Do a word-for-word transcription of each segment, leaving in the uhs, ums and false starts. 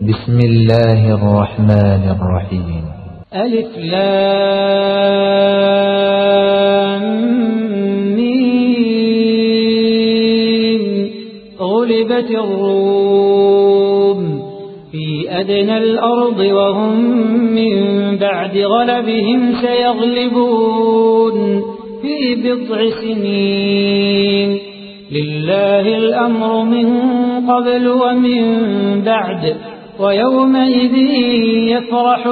بسم الله الرحمن الرحيم. ألف لام ميم. غلبت الروم في أدنى الأرض وهم من بعد غلبهم سيغلبون في بضع سنين. لله الأمر من قبل ومن بعد ويومئذ يفرح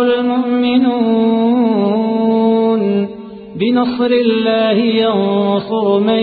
المؤمنون بنصر الله ينصر من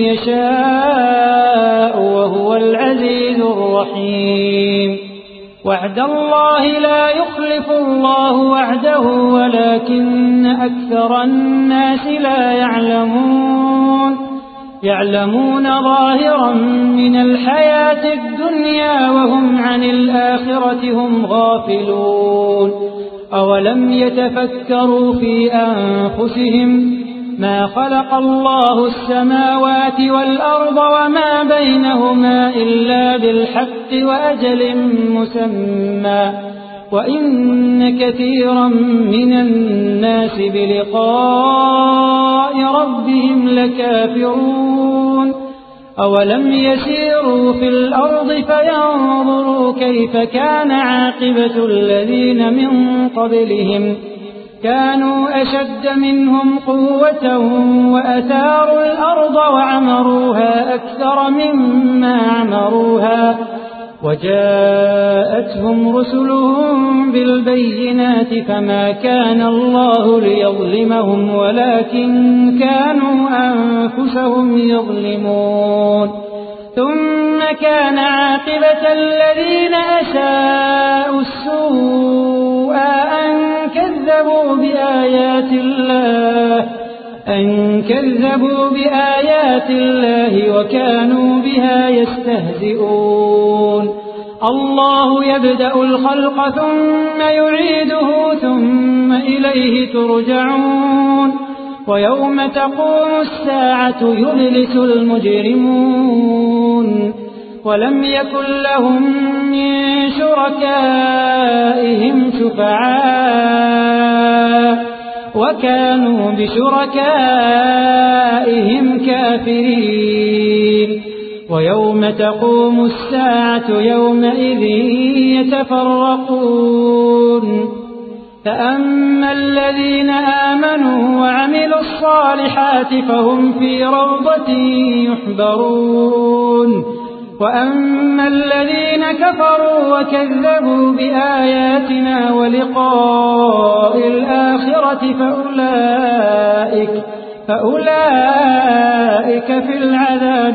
يشاء وهو العزيز الرحيم. وعد الله لا يخلف الله وعده ولكن أكثر الناس لا يعلمون يعلمون ظاهرا من الحياة الدنيا وهم عن الآخرة هم غافلون. أولم يتفكروا في أنفسهم ما خلق الله السماوات والأرض وما بينهما إلا بالحق وأجل مسمى وإن كثيرا من الناس بلقاء ربهم لكافرون. أولم يسيروا في الأرض فينظروا كيف كان عاقبة الذين من قبلهم كانوا أشد منهم قوة وأثاروا الأرض وعمروها أكثر مما عمروها وجاءتهم رسلهم بالبينات فما كان الله ليظلمهم ولكن كانوا أنفسهم يظلمون. ثم كان عاقبة الذين أساءوا السوء أن كذبوا بآيات الله أن كذبوا بآيات الله وكانوا بها يستهزئون. الله يبدأ الخلق ثم يعيده ثم إليه ترجعون. ويوم تقوم الساعة يبلس المجرمون ولم يكن لهم من شركائهم شفعاء وكانوا بشركائهم كافرين. ويوم تقوم الساعة يومئذ يتفرقون. فأما الذين آمنوا وعملوا الصالحات فهم في روضة يحبرون. وأما الذين كفروا وكذبوا بآياتنا ولقاء الآخرة فأولئك, فأولئك في العذاب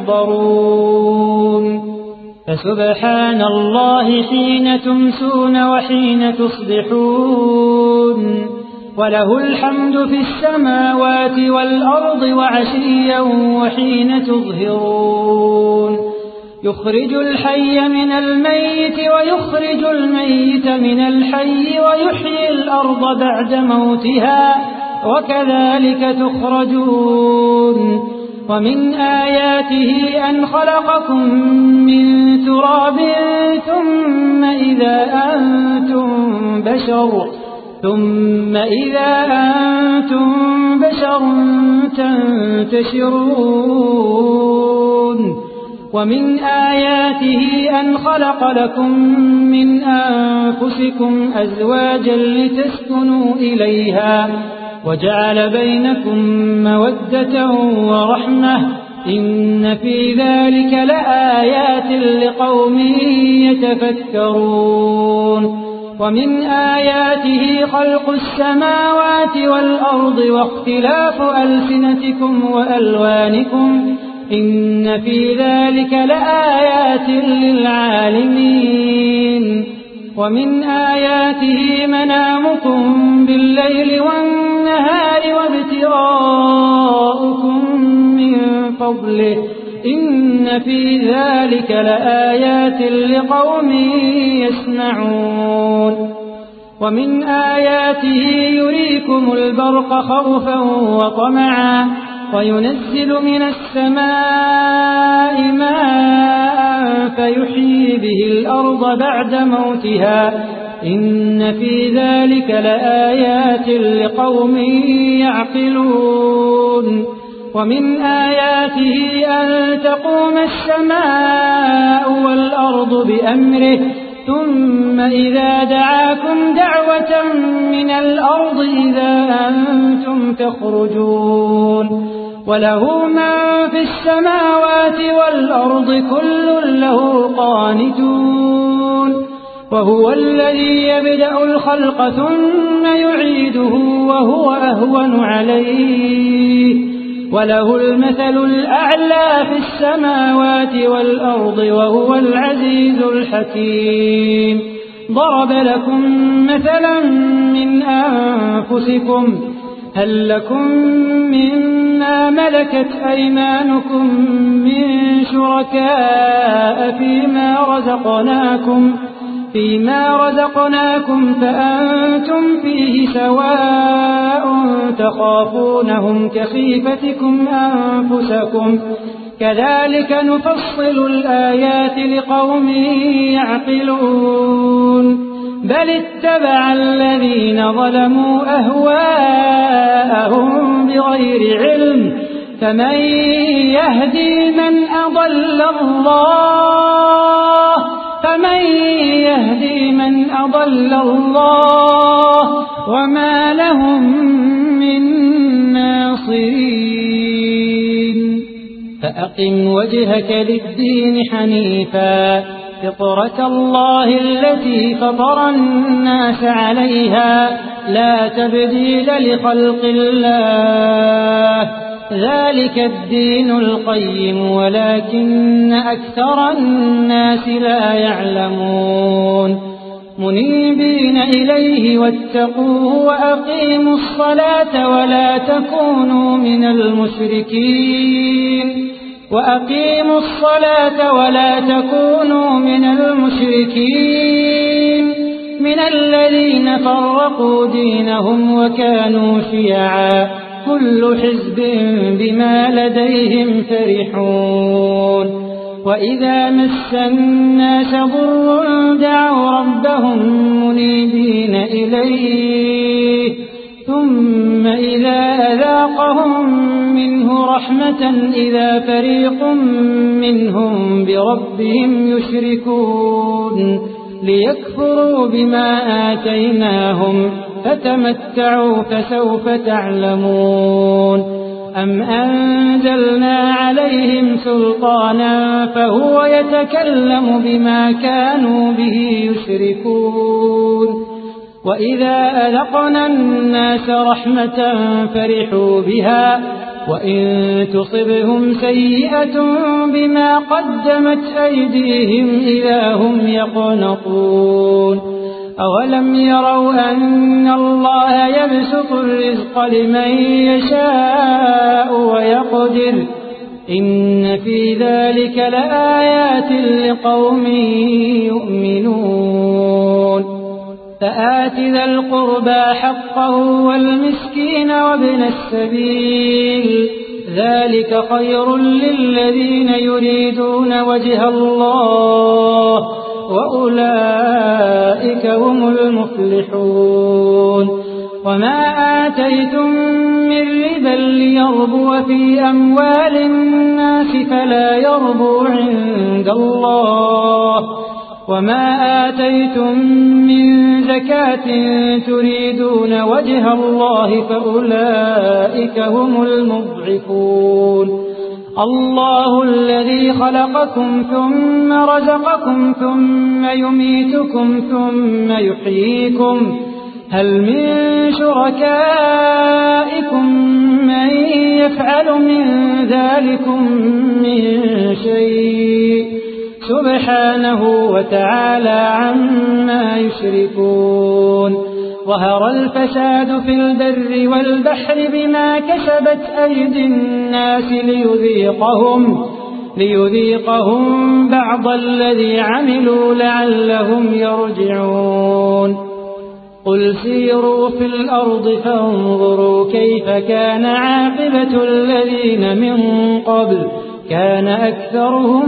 محضرون. فسبحان الله حين تمسون وحين تصبحون وله الحمد في السماوات والأرض وعشيا وحين تظهرون. يخرج الحي من الميت ويخرج الميت من الحي ويحيي الأرض بعد موتها وكذلك تخرجون. ومن آياته أن خلقكم من تراب ثم إذا أنتم بشر ثم إذا أنتم بشر تنتشرون. ومن آياته أن خلق لكم من أنفسكم أزواجا لتسكنوا إليها وجعل بينكم مودة ورحمة إن في ذلك لآيات لقوم يتفكرون. ومن آياته خلق السماوات والأرض واختلاف ألسنتكم وألوانكم إن في ذلك لآيات للعالمين. ومن آياته منامكم بالليل والنهار وابتغاؤكم من فضله إن في ذلك لآيات لقوم يسمعون. ومن آياته يريكم البرق خوفا وطمعا وينزل من السماء ماء فيحيي به الأرض بعد موتها إن في ذلك لآيات لقوم يعقلون ومن آياته أن تقوم السماء والأرض بأمره ثم إذا دعاكم دعوة من الأرض إذا أنتم تخرجون وله ما في السماوات والأرض كل له قانتون وهو الذي يبدأ الخلق ثم يعيده وهو أهون عليه وله المثل الأعلى في السماوات والأرض وهو العزيز الحكيم ضرب لكم مثلا من أنفسكم هل لكم مما ملكت أيمانكم من شركاء فيما رزقناكم فيما رزقناكم فأنتم فيه سواء تخافونهم كخيفتكم أنفسكم كذلك نفصل الآيات لقوم يعقلون بل اتبع الذين ظلموا أهواءهم بغير علم فمن يهدي من أضل الله فمن يهدي من أضل الله وما لهم من ناصرين فأقم وجهك للدين حنيفا فطرة الله التي فطر الناس عليها لا تبديل لخلق الله ذلك الدين القيم ولكن أكثر الناس لا يعلمون منيبين إليه واتقوه وأقيموا الصلاة ولا تكونوا من المشركين وأقيموا الصلاة ولا تكونوا من المشركين من الذين فرقوا دينهم وكانوا شيعا كل حزب بما لديهم فرحون وإذا مس الناس ضر دعوا ربهم منيبين إليه ثم إذا أذاقهم منه رحمة إذا فريق منهم بربهم يشركون ليكفروا بما آتيناهم فتمتعوا فسوف تعلمون أم أنزلنا عليهم سلطانا فهو يتكلم بما كانوا به يشركون وإذا أذقنا الناس رحمة فرحوا بها وإن تصبهم سيئة بما قدمت أيديهم إذا هم يقنطون أولم يروا أن الله يبسط الرزق لمن يشاء ويقدر إن في ذلك لآيات لقوم يؤمنون فآت ذا القربى حقه والمسكين وابن السبيل ذلك خير للذين يريدون وجه الله وأولئك هم المفلحون وما آتيتم من ربا ليربو في أموال الناس فلا يربو عند الله وما آتيتم من زكاة تريدون وجه الله فأولئك هم المضعفون الله الذي خلقكم ثم رزقكم ثم يميتكم ثم يحييكم هل من شركائكم من يفعل من ذلكم من شيء سبحانه وتعالى عما يشركون ظهر الفساد في البر والبحر بما كسبت أيدي الناس ليذيقهم ليذيقهم بعض الذي عملوا لعلهم يرجعون قل سيروا في الأرض فانظروا كيف كان عاقبة الذين من قبل كان أكثرهم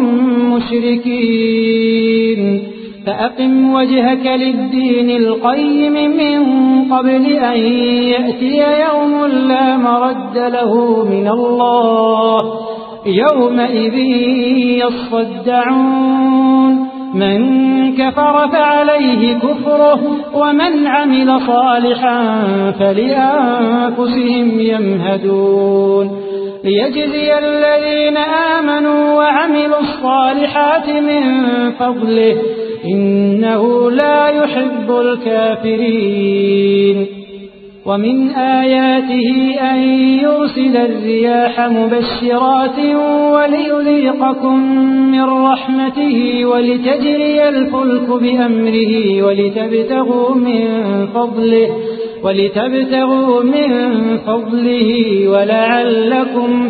مشركين فأقم وجهك للدين القيم من قبل أن يأتي يوم لا مرد له من الله يومئذ يصدعون من كفر فعليه كفره ومن عمل صالحا فلأنفسهم يمهدون ليجزي الذين آمنوا وعملوا الصالحات من فضله إنه لا يحب الكافرين ومن آياته أن يرسل الرياح مبشرات وليذيقكم من رحمته ولتجري الفلك بأمره ولتبتغوا من فضله ولتبتغوا من فضله ولعلكم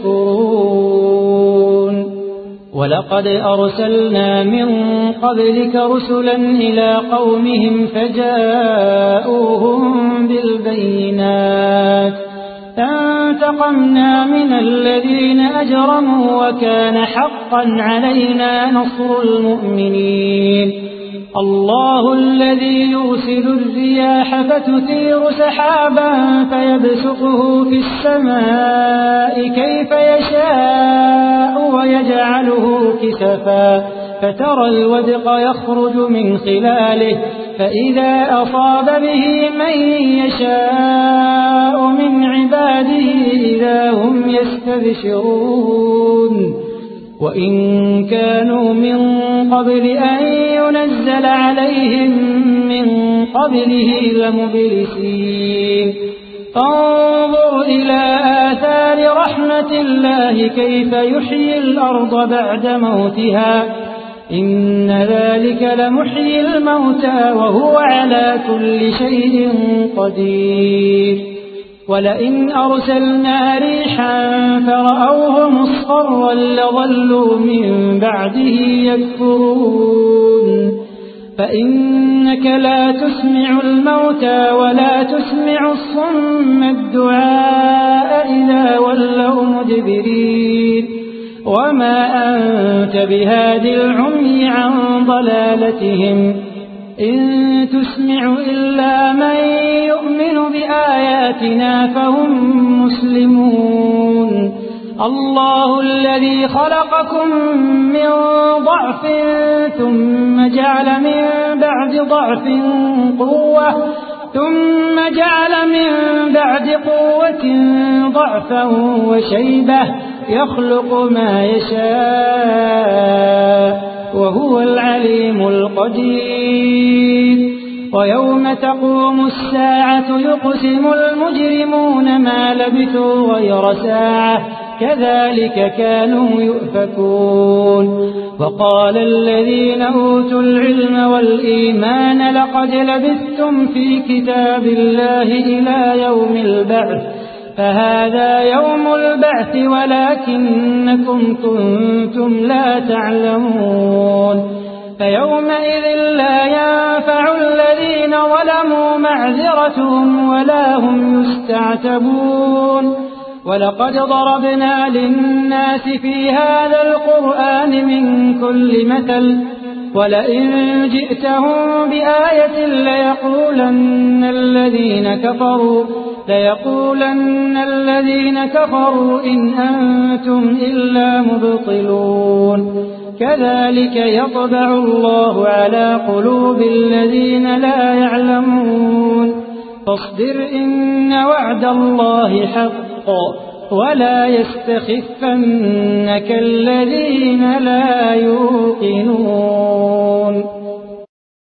تشكرون ولقد أرسلنا من قبلك رسلا إلى قومهم فجاءوهم بالبينات فانتقمنا من الذين أجرموا وكان حقا علينا نصر المؤمنين الله الذي يرسل الرياح فتثير سحابا فيبسطه في السماء كيف يشاء ويجعله كسفا فترى الودق يخرج من خلاله فإذا أصاب به من يشاء من عباده إذا هم يستبشرون وإن كانوا من قبل أن ينزل عليهم من قبله لمبلسين فانظر إلى آثار رحمة الله كيف يحيي الأرض بعد موتها إن ذلك لمحيي الموتى وهو على كل شيء قدير ولئن أرسلنا ريحا فرأوه مصفرا لظلوا من بعده يكفرون فإنك لا تسمع الموتى ولا تسمع الصم الدعاء إذا ولوا مدبرين وما أنت بهاد العمي عن ضلالتهم إن تسمع إلا من يؤمن بآياتنا فهم مسلمون الله الذي خلقكم من ضعف ثم جعل من بعد ضعف قوة ثم جعل من بعد قوة ضعفا وشيبة يخلق ما يشاء وهو العليم القدير ويوم تقوم الساعة يقسم المجرمون ما لبثوا غير ساعة كذلك كانوا يؤفكون وقال الذين أوتوا العلم والإيمان لقد لبثتم في كتاب الله إلى يوم البعث فهذا يوم البعث ولكنكم كنتم لا تعلمون فيومئذ لا ينفع الذين ظلموا معذرتهم ولا هم يستعتبون ولقد ضربنا للناس في هذا القرآن من كل مثل ولئن جئتهم بآية ليقولن الذين كفروا ليقولن الذين كفروا إن أنتم إلا مبطلون كذلك يطبع الله على قلوب الذين لا يعلمون فاصبر إن وعد الله حق ولا يستخفنك الذين لا يوقنون